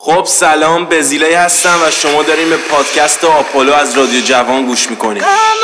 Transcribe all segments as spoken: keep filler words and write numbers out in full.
خب سلام، بزیلی هستم و شما دارین به پادکست آپولو از رادیو جوان گوش میکنید.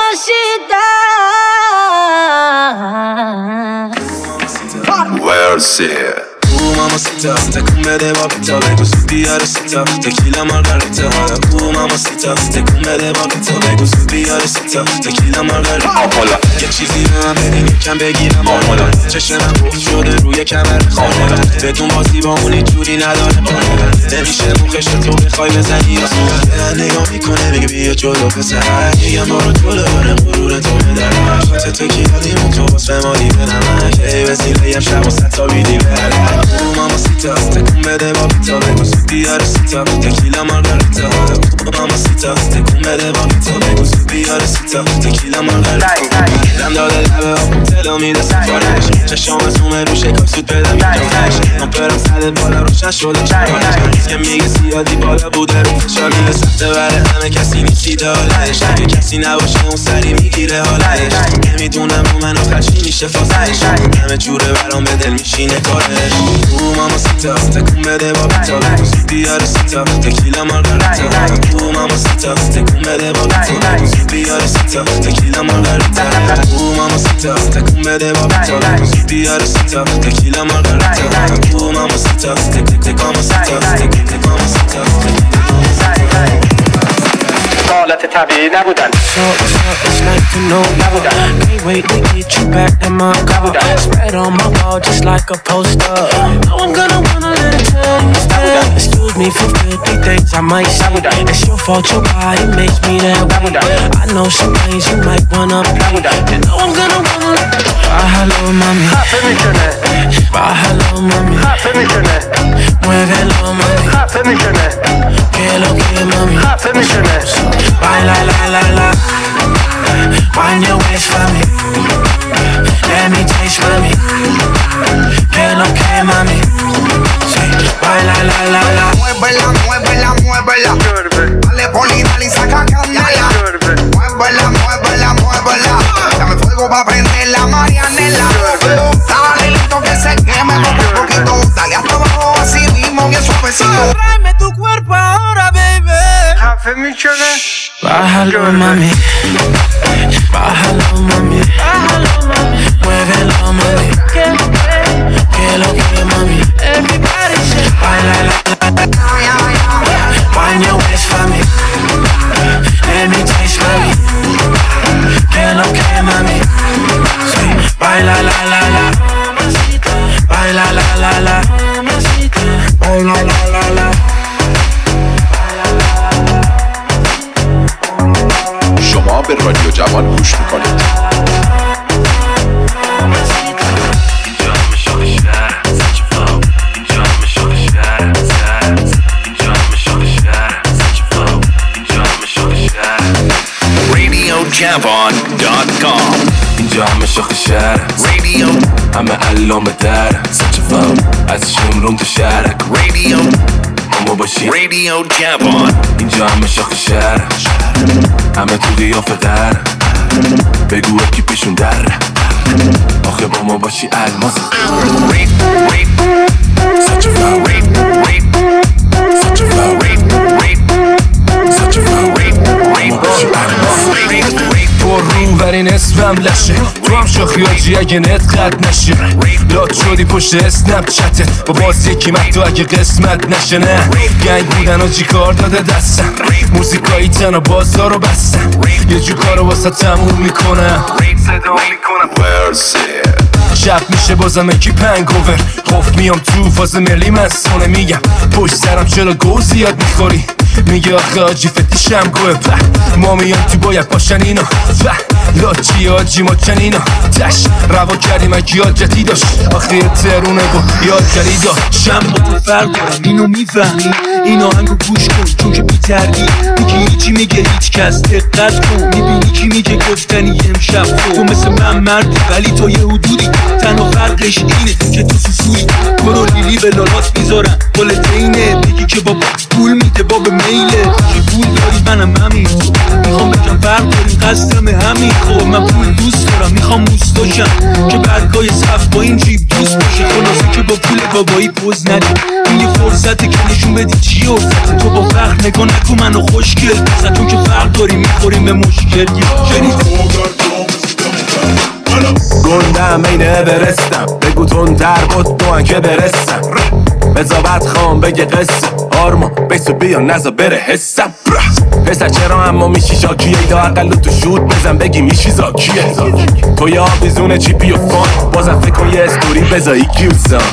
Uh, mamacita, te come de babita, bego su día recita, tequila margarita. Uh, mamacita, te come de babita, bego su día recita, tequila margarita. آپولو یه چیزی به من بدین یکم بگیرم. آپولو چشمم گفت شده روی کمر. آپولو بدون بازی با اون جوری نداره. نمیشه مخش تو بخوای بزنی. من نگاه میکنه میگه بیا جلو پسرک، میگم برو جلو بره غرور تو بدرم. شات تکیلا دیمون تو واسه ما دیدنم. ای وسیله شب و ستا بیدی برم. Uh, mamacita, te come de babita, bego su día recita, tequila margarita. Uh, mamacita, te come de babita, bego su día recita, tequila margarita. دم داده لبه ها دلو میده سفارش، چشم از اومه روشه کافسود بدم یکانش. نوپرم سده بالا روشن شده چکانش، که میگه زیادی بالا بوده رو فشار میده سخته بره همه کسی نیستی دالش. اگه کسی نباشه اون سری میگیره حالش، نمیدونم رو من آخر چی میشه فازش. همه جوره برام به دل میشینه کارش. Uh, mamacita, te come de babita, bego su día recita, tequila margarita. Uh, mamacita, te come de babita, bego su día recita, tequila margarita. Uh, mamacita, te come de babita, bego su día recita, tequila margarita. Uh, mamacita, te te te mamacita, te te te mamacita, حالت طبیعی نبودن. So, so it's nice to know نبودن. Can't wait to get you back in my car. Spread on my wall just like a poster. No, I'm gonna wanna let it tell you stay. Excuse me for fifty things I might say. It's your fault your body makes me that way. I know some things you might wanna play. You know I'm gonna wanna. Bye hello mami. خفه میکنه. Bye hello mami. خفه میکنه. Muévelo mami. خفه میکنه. Que lo que mami. خفه میکنه. Baila la la la. Wind your waist for me. Let me taste mami. Que lo que mami. Say, baila la la la. Muévela, muévela, muévela. Dale poli, dale y saca candela. Muévela, muévela, muévela. Dame fuego pa' prender la marianela. Dale lento que se queme poco a poquito. Dale hasta abajo así mismo bien suavecito. Tráeme tu cuerpo ahora, baby. خفه میکنه. Bájalo mami. Bájalo mami. Bájalo mami. Muévelo mami. Que lo que mami. Everybody say baila la la. Wind your waist for me. Let me taste mami. Que lo que mami. Say baila la la la. Baila la la la. Baila la la la. شما به رادیو جوان گوش میکنید. radio javan dot com اینجا همه شاخ شهر رادیو همه الان به در سچ فام از شمرون تو شهرک رادیو ما باشیم رادیو جوان اینجا همه شاخ شهر همه تو قیافه در بگو اکی پیشون در آخه با ما باشی الماس رید رید سچ فام رید رید سچ فام رید رید سچ فام رید رید باشی الماس رید رید پر رو برین اسمم لشه تو هم شاخی آجی اگه نت قد نشه لات شدی پشت اسنپ چتت با باز یکی من تو اگه قسمت نشه نه گنگ بودن آجی کار داده دستم موزیکایی تن و بازار رو بستم یه جو کارو واسه تموم میکنم صدا میکنم شب میشه بازم اکی پنگوور خوف میام تو فاز ملی مسونه میگم پشت سرم چرا گو زیاد میخوری میگه آخه آجی فتیشم گوه ما میام تو باید باشن اینا لاچی آجی ما چنینا تش روا کردیم اگه یاد جدی داشت آخه ترونه با یاد کردی داشت شم با تو فرق کنم اینو میفهمی این آهنگو گوش کن چون که بی تردی میگی هیچی میگه هیچ کس دقت کن میبینی کی میگه گفتنی امشب تو مثل من مردی ولی تو یه حدودی تنها فرقش اینه که تو سوسوی برو لیلی به لالات میذارم قلت اینه بگی که بابا پول میده باب میله که پول داری منم همین میخوام بگم فرق داریم قصدم همین خب من پول دوست دارم میخوام موستاشم که برگای صف با این جیب دوست باشه خلاصه که با پول بابایی پوز ندی این یه فرصته که نشون بدی چی افتاده تو با فخر نگاه نکن منو خوشگل بزن چون که فرق داریم میخوریم به مشکل گندم اینه برستم بگو تون در بود دوان که برستم بزابت خواهم بگه قصه آرما بیسو بیا نزا بره حسم پسر چرا اما میشی شاکیه یا اقلو تو شود بزن بگی میشی زاکیه تو یا بیزونه چیپی و فان بازم فکر کن یه استوری بزایی کیوزم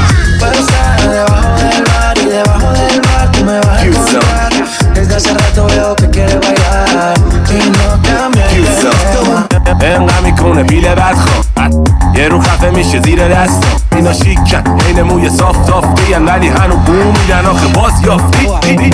انقدر میکنه بیله بدخواه یه رو خفه میشه زیر دستم اینا شیکن این موی صاف صاف بیان ولی هنو بوم میدن آخه باز یافتی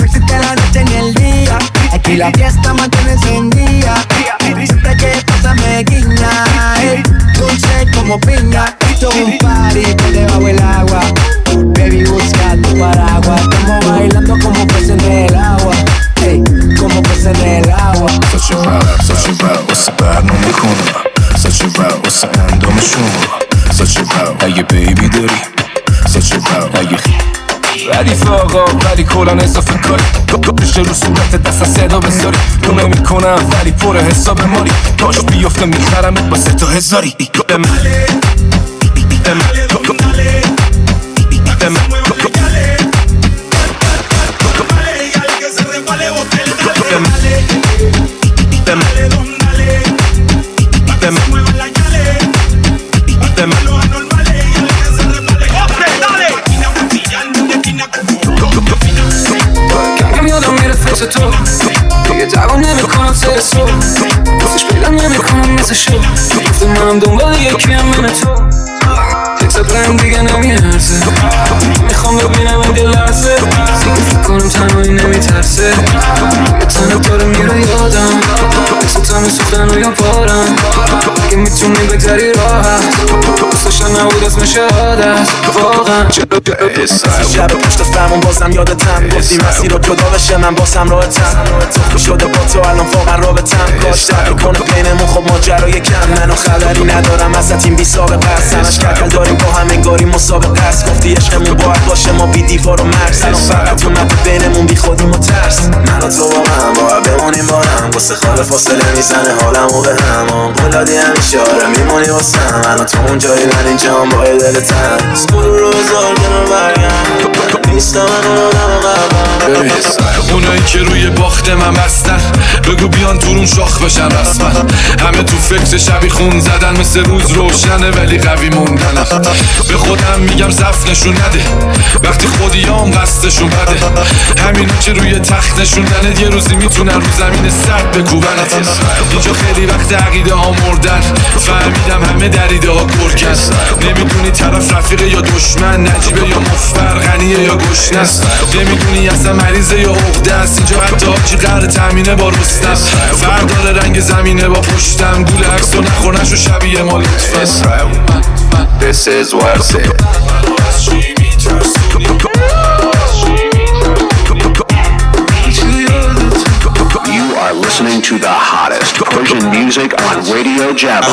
Aquí la fiesta mantiene encendida. Siempre que pasa me guiña, eh, dulce como piña. Esto es un party por debajo del agua. Baby, busca tu paraguas. Estamos bailando como peces en el agua, hey, como peces en el agua. Such a vibe, such a vibe. واسه برنامه کنم Such a vibe واسه اندامشون Such a vibe اگه بیبی داری Such a vibe اگه ردیف آقا ولی کلان اضافه کاری پشت رو صورت دست صدا بذاری تو نمی کنم ولی پر حساب ماری داشت بیفته میخرمت با سه تا هزاری تو دیگه دوام نمی کنم سر سو بازش پیدا نمی کنم مثل شو گفته منم دنبال یکی هم من تو تکسات رنگ دیگه نمی ارزه میخوام ببینم این دل لرزه دیگه فکر کنم تنهایی نمی ترسه یه تنه داره میره یادم مثل تمه سوختن و یا پارم اگه میتونی بگذری راحت دوستاشن نبود اسمش عادت واقعا شب پشت فرمون بازم یادتم گفتی مسیر رو جدا بشه من بازم راحتم تخمی شده با تو الان واقعا رابطم کاش تغییر کنه بینمون خب ماجرای کم منو خبری ندارم ازت این بی سابقه است همش کلکل داریم با هم انگاری مسابقه است گفتی عشقمون باید باشه ما بی دیوار و مرز الان فقط اومده بینمون بی خودیم و ترس من و تو واقعا باید بمونیم با هم واسه خاله فاصله میزنه حالمو به هم قول دادی همیشه آره میمونی واسم من و تو اونجایی من اینجا هم با دل تن سکول روزار کنار برگم نیستم من اون آدم قبلم اونایی که روی باخت من بستن بگو بیان تورون شاخ بشن رسما همه تو فکر شبی خون زدن مثل روز روشنه ولی قوی موندنم به خودم میگم زفت نشون نده وقتی خودیام قصدشون بده همینو که روی تخت نشوندنت یه روزی میتونن رو زمین سرد بکوبنت اینجا خیلی وقت عقیده ها مردن فهمیدم همه دریده ها گرگن نمیدونی طرف رفیقه یا دشمن نجیبه یا مفبر غنیه یا گشنه نمیدونی اصلا مریضه یا عقده است اینجا حتی آجی قرار تامینه با رستم فرق داره رنگ زمینه با پشتم گول عکس و نخورنش و شبیه ما لطفا This is what I said. You are listening to the hottest Persian music on Radio Jabba.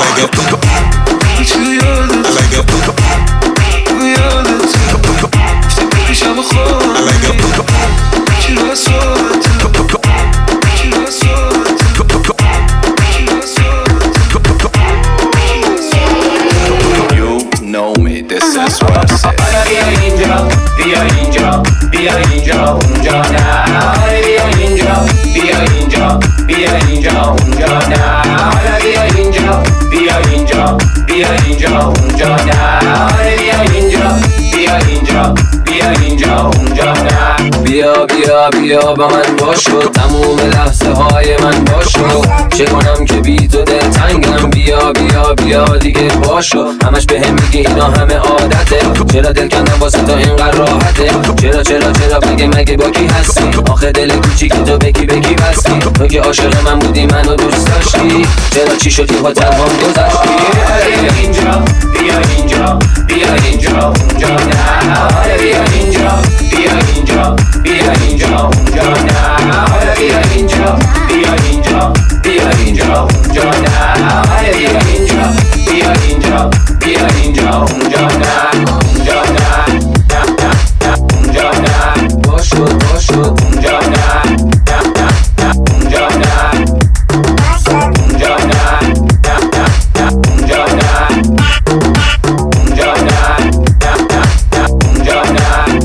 This is what I said. بیا اینجا بیا اینجا بیا اینجا اونجا نه بیا اینجا بیا اینجا بیا اینجا اونجا نه بیا اینجا بیا اینجا بیا اینجا اونجا نه بیا اینجا بیا اینجا بیا اینجا اونجا نه بیا بیا بیا با من باشو تموم لحظه های من باشو چه کنم که بی تو دل تنگم بیا بیا بیا دیگه باشو همش به هم میگی اینا همه عادته چرا دل کندم واسه تو اینقدر راحته چرا چرا چرا مگه مگه با کی هستی آخه دل کوچیک تو بکی بکی بستی تو که عاشق من بودی منو دوست داشتی چرا چی شدی با تنهام گذشتی بیا اینجا بیا اینجا بیا اینجا اونجا نه بیا اینجا بیا اینجا بیا اینجا اونجا نه بیا اینجا بیا اینجا بیا اونجا نه اونجا نه نه نه نه اونجا نه باشو باشو اونجا نه نه نه نه اونجا نه اونجا نه نه نه نه اونجا نه اونجا نه نه نه نه اونجا نه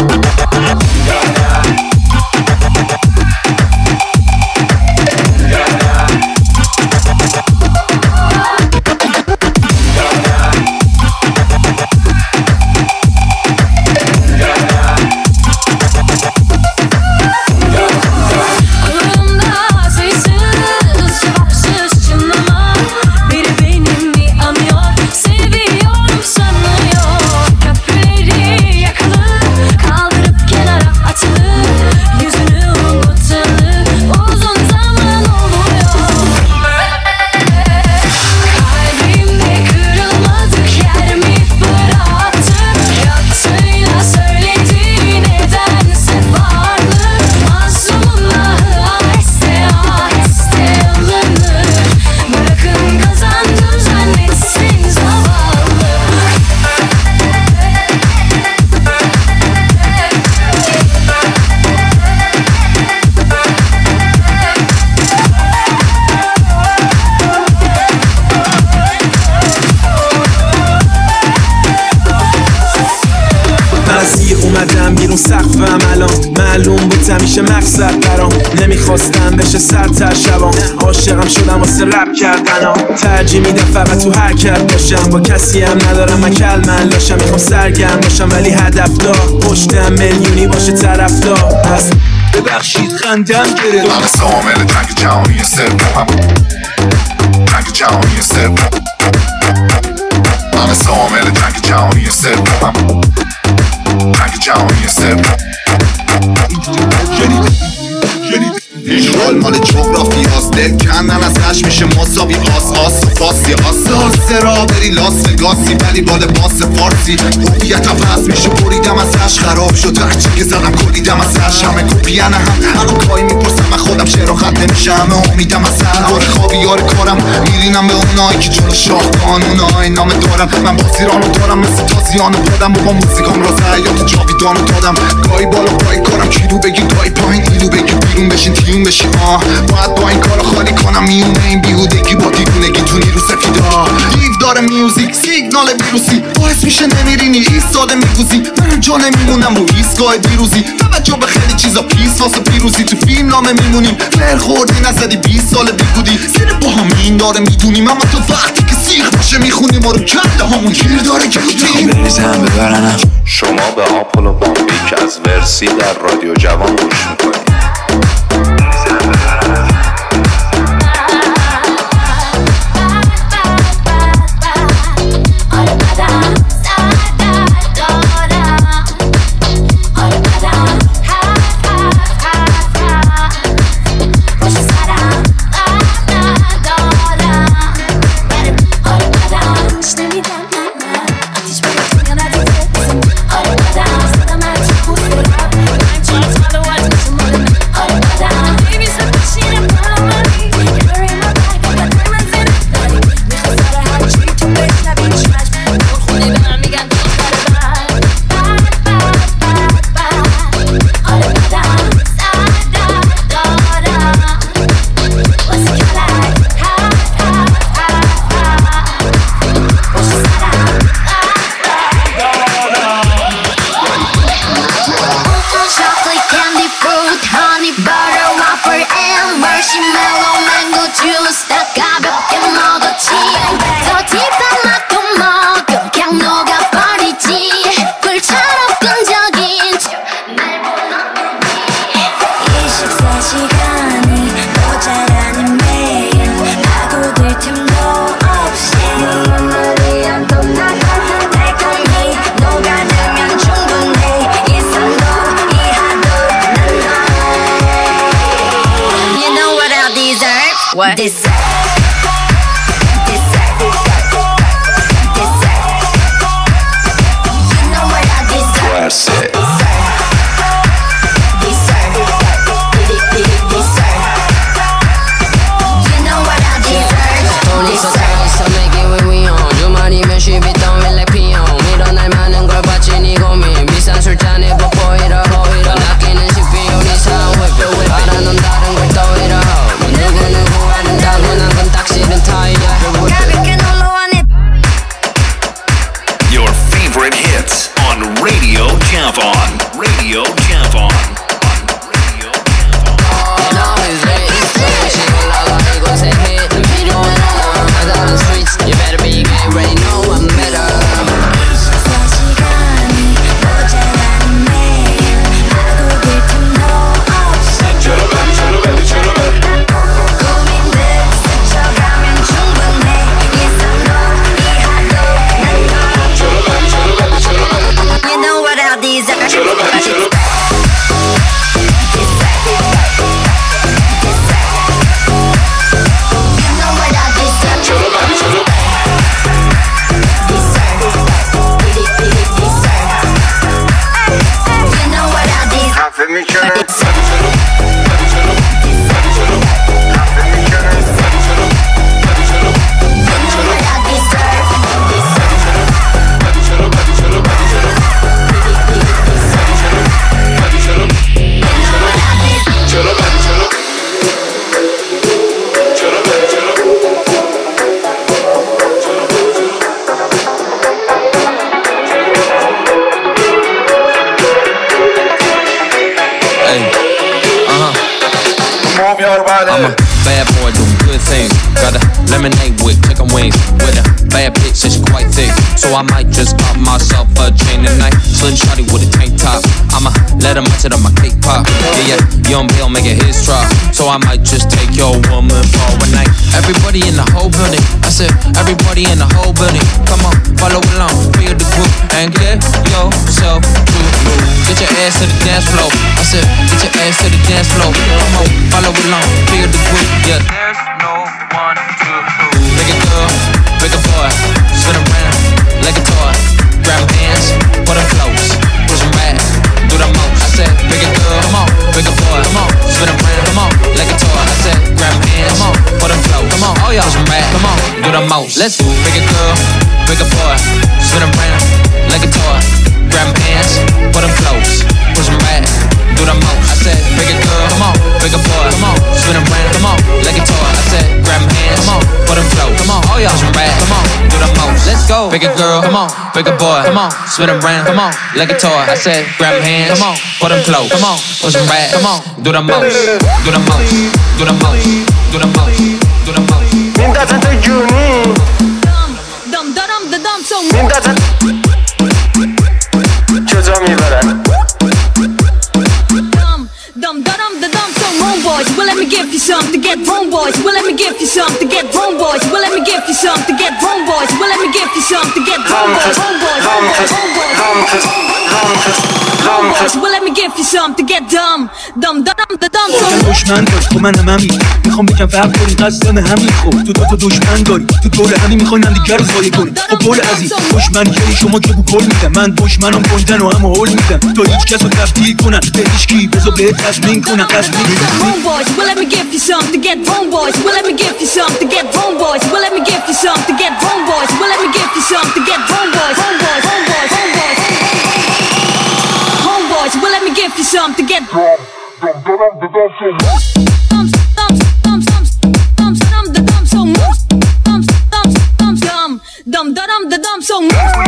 سقفم الان معلوم بود همیشه مقصد برام نمیخواستم بشه سرتر شبام عاشقم شدم واسه رپ کردنم ترجیح میدم فقط تو حرکت باشم با کسی هم ندارم من کلمن لاشم میخوام سرگرم باشم ولی هدف دار پشتم میلیونی باشه طرفدار پس ببخشید خندم گرفت من سامل جنگ جهانی سوم جنگ جهانی سوم من سامل جنگ جهانی سوم جنگ جهانی سوم ایشوال مال جغرافی هاست دل کندن ازش میشه مساوی آس آس و فاسی آس آس را بری لاس وگاسی ولی با لباس فارسی هویت عوض میشه بریدم ازش خراب شد هرچی که زدم کلیدم ازش همه کپیان هم هر کاری میپرسم من خودم شعر و خط نمیشه همه امیدم ازش دور خوابی یار کارم میرینم به اونایی که جلو شاه قانونای نام دارم من بازیرانو دارم مثل تازیانو بودم و با موزیکام راز حیات جاویدانو دادم گاهی بالا گاهی کارم کیلو بگی گاهی پایین ایلو بگی بیرون بشین تیون بشی آه باید با این کارو خالی کنم میونه این بیهودگی با دیوونگی تو نیرو سفیدا لیو داره میوزیک سیگنال ویروسی باعث میشه نمیرینی ایستاده میگوزی من جا نمیمونم رو ایستگاه دیروزی توجه به خیلی چیزا پیس واسه پیروزی تو فیلم نامه میمونیم فر خوردی نزدی بیست سال بیگودی زیر با همین داره میدونیم اما تو وقتی که سیخ باشه میخونیم ما رو کرده همون گیر داره که بودیم بریزم ببرنم شما به آپولو بامبیک از ورسی در رادیو جوان گوش میکنید What? This She be throwing like pee I'm a bad boy doing good things. Got a lemonade with chicken wings. With a bad bitch, she's quite thick. So I might just pop myself a chain tonight. Slim shawty with a tank top. I'ma let her munch it on my cake pop. Yeah, yeah, young Bill make it his drop. So I might just take your woman for a night. Everybody in the whole building. I said, everybody in the whole building. Come on, follow along, feel the group and get yourself to move. Get your ass to the dance floor. I said, get your ass to the dance floor. Come on, follow along, feel the group. Yeah, there's no one to prove. Big a girl, big a boy, spin around like a toy. Grab hands, put them close, push them back, do the most. I said, big a girl, come on, big a boy, come on, spin around, come on, like a toy. I said, grab hands, come on, put them close, come on, oh yeah, push them back, come on, do the most. Let's do big a girl, big a boy, spin around like a toy. Grab hands, put them close, push them back, do the most. I said, big a girl, come on, big a boy, come on, spin around, come on, like a toy. I said, grab hands, come on, put them close, come on, oh yeah, push them back, come on, do the most. Let's go, big a girl, come on, big a boy, come on, spin around, come on, like a toy. I said, grab hands, come on, put them close, come on, push them back, come on, do the most, do the most, do the most, do the most, do the most. Min dacen to Juni. Dum dum dum dum so. Min dacen. کجا میبرن Dum dum dum dum so homeboys, well let me give you some to get homeboys, well let me give you some to get homeboys, well let me give you some to get homeboys, well let me give you some to get homeboys, homeboys, homeboys, homeboys, homeboys, well let me give you some to get dumb, dum dum dum dum so. دشمن داری تو منم همین میخوام بگم فرق کنی قصدم همین خب تو دو تا دشمن داری تو دور همین میخواین هم دیگر رو ضایع کنی خب بول عزیز دشمن کیه شما که بو کل میدم من دشمنم گندن و هم هول میدم تو هیچ کس رو تبدیل کنن به هیچ کی بذار بهت تضمین کنن تضمین homeboys well let me give you some to get homeboys well let me give you some to get homeboys well let me give you some to get homeboys well let me give you some to get homeboys homeboys homeboys homeboys homeboys well let me give you some to get dum dum dum dum so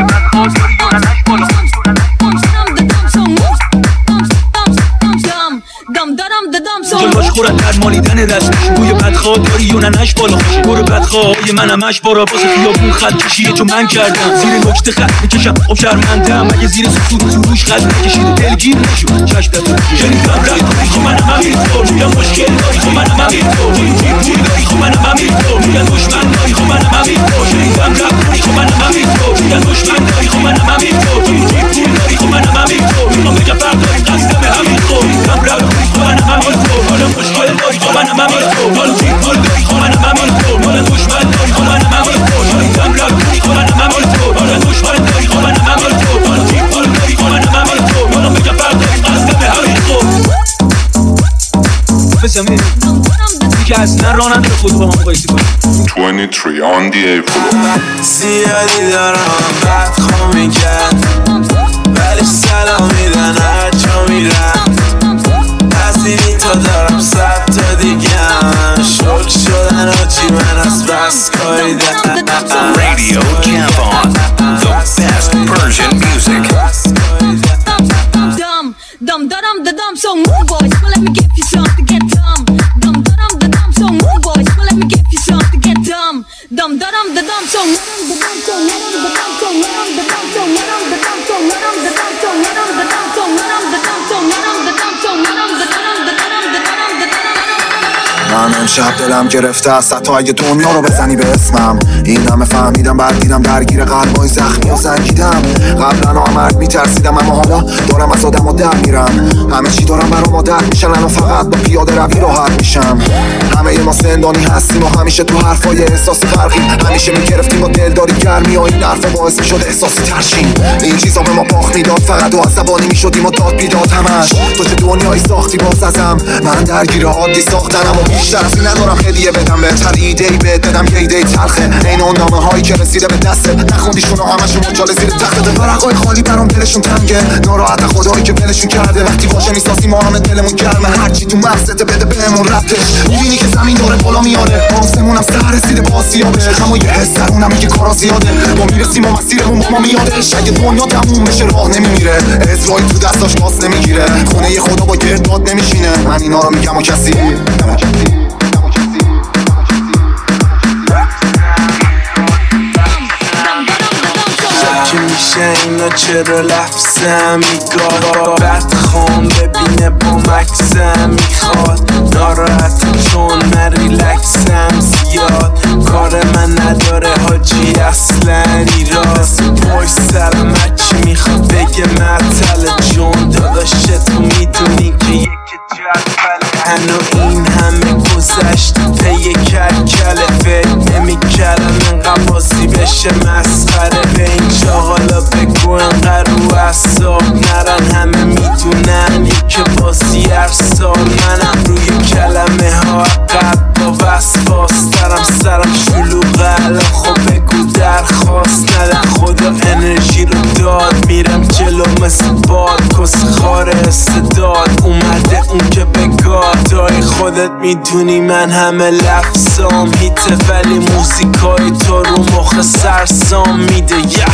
dum dum dum so جلوش خورد در مالیدن رسمش بوی بدخواه داری یا ننش بالا خوشه برو بدخواه های من همش بارا پاس خیابون خط کشیه چون من کردم زیر نکته خط میکشم خب شرمندم اگه زیر سطور سروش خط نکشیده دلگیر نشو چشتتون شنیدم رای داری خب منم همینطور میگم مشکل داری خب منم همینطور پول داری خب منم همینطور میگم دشمن داری خب منم همینطور شنیدم رای داری خب منم همینطور میگم دشمن داری خب منم همینطور پول داری خب منم همینطور میگم بگم فرق داری قصدم همینطور میگم رای داری خب منم همینطور حالا مشکل داری خب منم همینطور حالا پول داری خب منم همینطور حالا دشمن داری خب منم همینطور شنیدم رای داری خب منم همینطور حالا دشمن داری خب منم همینطور حالا پول داری خب منم همینطور حالا بگم فرق داری قصدم همینطور بسمه که اصلا راه نداره خود با هم مقایسه کنیم twenty-three on the A floor زیادی دارم بد خواه میکرد ولی سلام میدن هر جا میرم از این تا دارم صد تا دیگم شک شدن آجی من از بس کاریدم Radio Javon, the best Persian music. Dum dum dum dum so move boys well let me give you some to get dumb dum dum dum so move boys well let me give you some to get dumb dum dum dum so من امشب دلم گرفته است حتی اگه دنیا رو بزنی به اسمم. این همه فهمیدم بعد دیدم درگیر قلبای زخمی و زنگیدم. قبلا آمرد میترسیدم اما حالا دارم از آدم و در میرم. همه چی دارم برام عادت میشن و فقط با پیاده روی راحت میشم. همه ما زندانی هستیم و همیشه تو حرفای احساسی فرقی. همیشه میگرفتیم با دلداری گرمی و این حرفا باعث میشد احساسی ترشیم. این چیزا به ما باخت میداد فقط و عصبانی میشدیم و داد بیداد همش. تو چه دنیایی ساختی باز ازم. من درگیر عادی ساختنم و بیشتر از این ندارم هدیه بدم بهتر ایده‌ای بهت بدم یه ایده تلخه. این اون نامه هایی که رسیده به دستت نخوندیشون و همشون مجاله زیر تختت. ورقای خالی برام دلشون تنگه. ناراحت خدایی که ولشون کرده. وقتی باشه میساسی ما همه دلمون گرمه. هرچی تو مغزت بده بهمون ربطش. میبینی که زمین داره بالا میاره. آسمونم سر رسیده با سیابه. اما یه حس درونم میگه کارا زیاده. ما میرسیم و مسیرمون با ما میادش. اگه دنیا تموم بشه راه نمیمیره. اسرائیل تو دستاش پاس نمیگیره. خونه ی خدا با گردباد نمیشینه. من اینا رو میگم و کسی که میشه اینا چرا لفظم میگاه. بد خون ببینه با مکسم میخواد. ناراحتم چون من ریلکسم زیاد. کار من نداره حاجی اصلا ایراد. باش سرم هرچی میخواد بگه معطل جون. داداش تو میدونی که یک جدوله. هنو این همه گذشت پی کرکله. فکر نمیکردم اینقدر بازی بشه مسخره. به این چاقالا بگو اینقدر رو اعصاب نرن. همه میدونن این که بازی هر سال. منم روی کلمه ها عقب با وسواس دارم. سرم شلوغه الان خب بگو درخواست نده. خدا انرژی رو داد میرم جلو مثل باد. کس خار استداد اومده اون که بگاد. دای خودت میدونی من همه لفظام هیته. ولی موزیکای تو رو مخ سرسام میده.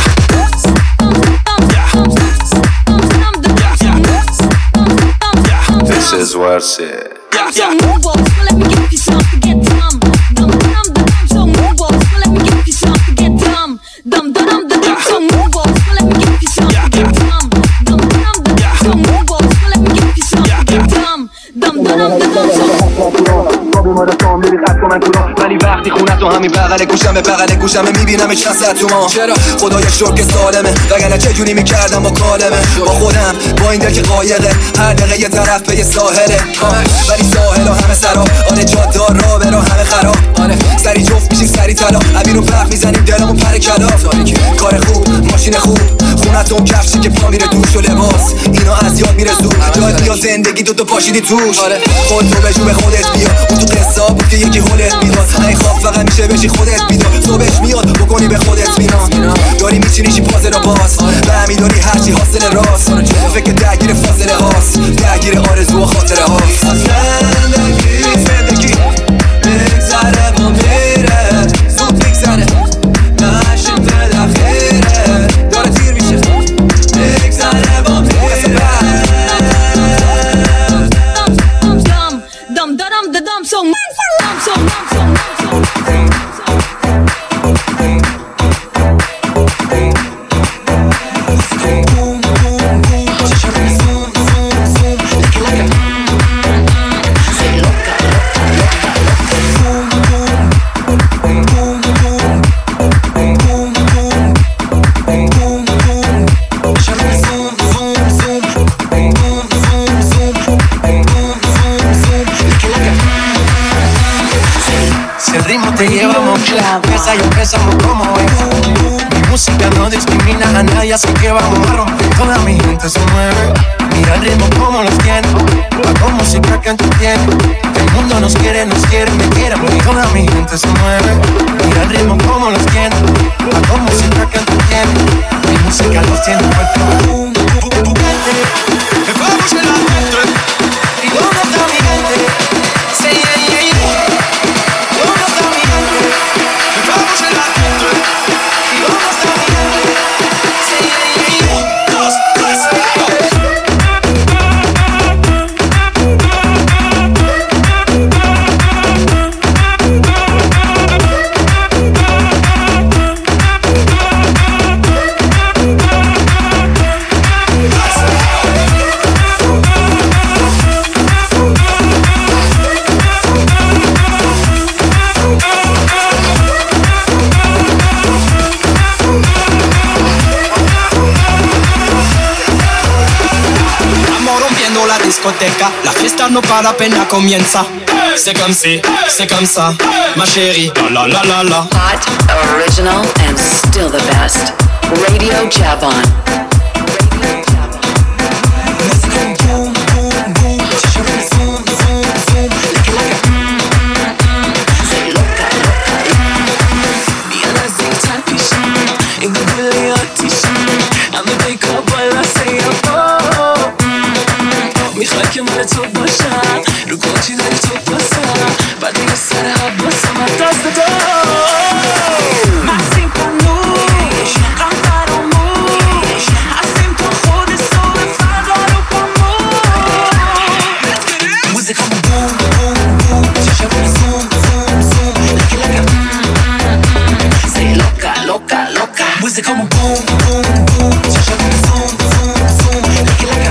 This is worth it. So move on, so let me give you some to get dumb. Dum dum dum dum. So move on, so let me give you some to get dumb. Dum dum dum dum. So move on, so let me give you some to get dumb. Dum dum dum dum. So move on, so let me give you some to get dumb. Dum dum dum dum. ولی وقتی خونه تو همین بغل گوشم به بغل گوشم میبینم چند تو ما. چرا خدایا شکر که سالمه وگرنه چه جوری میکردم با کالمه. با خودم با این دل که قایقه هر دقیقه یه طرف به یه ساحله. ولی ساحل و همه سراب. آره جادار را برا همه خراب. آره سری جفت میشیم سری طلا. عبیر و پخ میزنیم دلمون پر کلاف. کار خوب ماشین خوب خونتون کفشی که پا میره دوش و لباس. اینا از یاد میره زود. یاد بیا زندگی تو تو پاشیدی توش. آره خود تو بجو به خودت بیا. اون تو قصه بود که یکی حولت میداد. ای خواب فقط میشه بشی خودت بیدار. صبحش میاد بکنی به خودت میران. داری میچینیشی پازل و باز. به همین داری هرچی حاصل راست. فکر درگیر فاصله هاست. درگیر آرزو و خاطره هاست. زندگی زندگی بگذره و میره. زود بگذره نشیم دلخیره. داره تیر میشه بگذره و میره. Dum dum dum dum. So dum so dum so. Te llevamos claro, empieza y empezamos como es. Mi música no discrimina a nadie, así que vamos a romper. Toda mi gente se mueve, mira el ritmo como los tiene. Va con música que entretiene. El mundo nos quiere, nos quiere, me quiere. Toda mi gente se mueve, mira el ritmo como los tiene. Va con música que entretiene. Mi música los tiene fuerte. Boom, boom, boom, boom, gente. Que vamos en la gente. ¿Y dónde está mi gente? Say yeah, yeah, yeah. ¿Dónde está mi gente? Que vamos en la gente. ¿Y dónde está mi gente? Say yeah, yeah, yeah. Dos, tres, go. discoteca, la fiesta no para apenas comienza. C'est comme si, c'est comme ça, ma chérie, la la la la. Hot, original, and still the best. Radio Javon. میخوای که مال تو باشم رو کوچی داری تو باسم بعد یه سر حباسم از دست تو مستیم پنوش غم فراموش هستیم تو خود صبح فردا رو پاموش موزیکا بوم بوم بوم چشم بوم زوم زوم زوم لکه لکه say loca loca loca موزیکا بوم بوم بوم چشم بوم زوم زوم زوم لکه لکه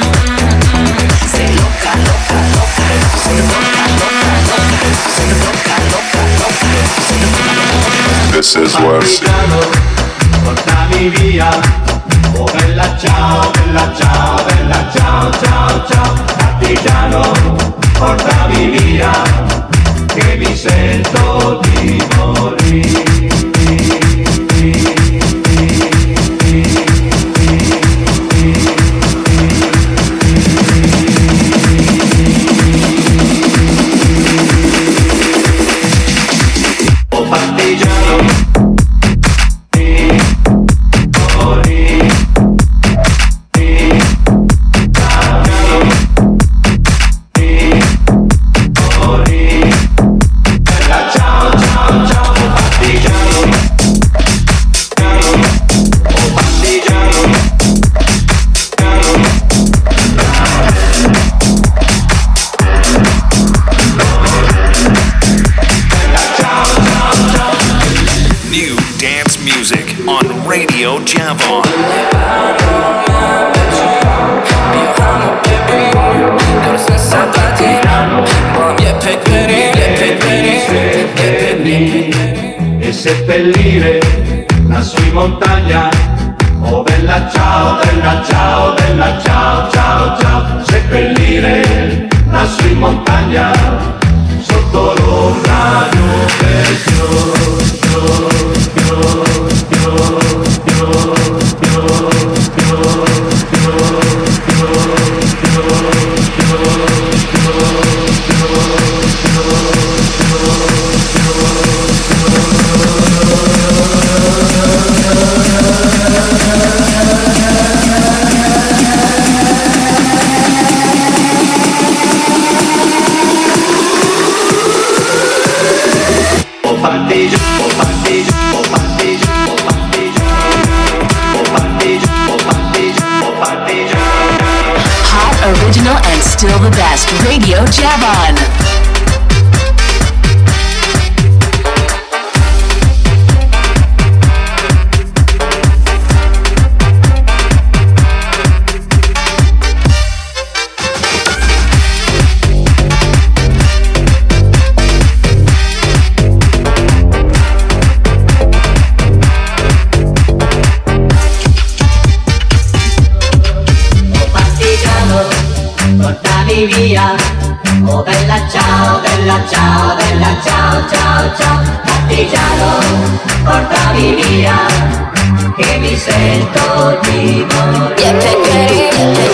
This is Worsi. Portami via, oh bella ciao, bella ciao, bella ciao, ciao, ciao. Partigiano, portami via, che mi sento di morire. Radio Javon. E seppellire lassù in montagna, oh bella ciao, bella ciao, bella ciao, ciao, ciao. Seppellire lassù in montagna, sotto l'ombra di un bel fiore, fiore, fiore, fiore, fiore, fiore, fiore, Hot, original, and still the best. Radio Javon. Via, oh bella ciao, bella ciao, bella ciao, ciao, ciao. Partigiano, portami via, che mi sento di morire.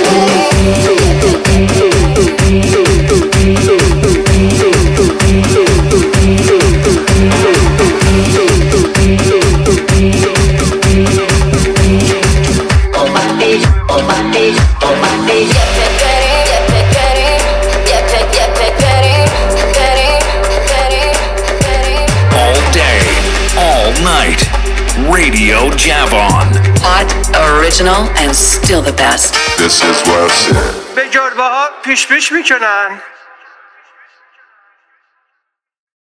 Oh partigiano, oh partigiano, oh partigiano. Night, Radio Javon. Hot, original, and still the best. This is Worsi. به جربه ها پیش پیش میکنن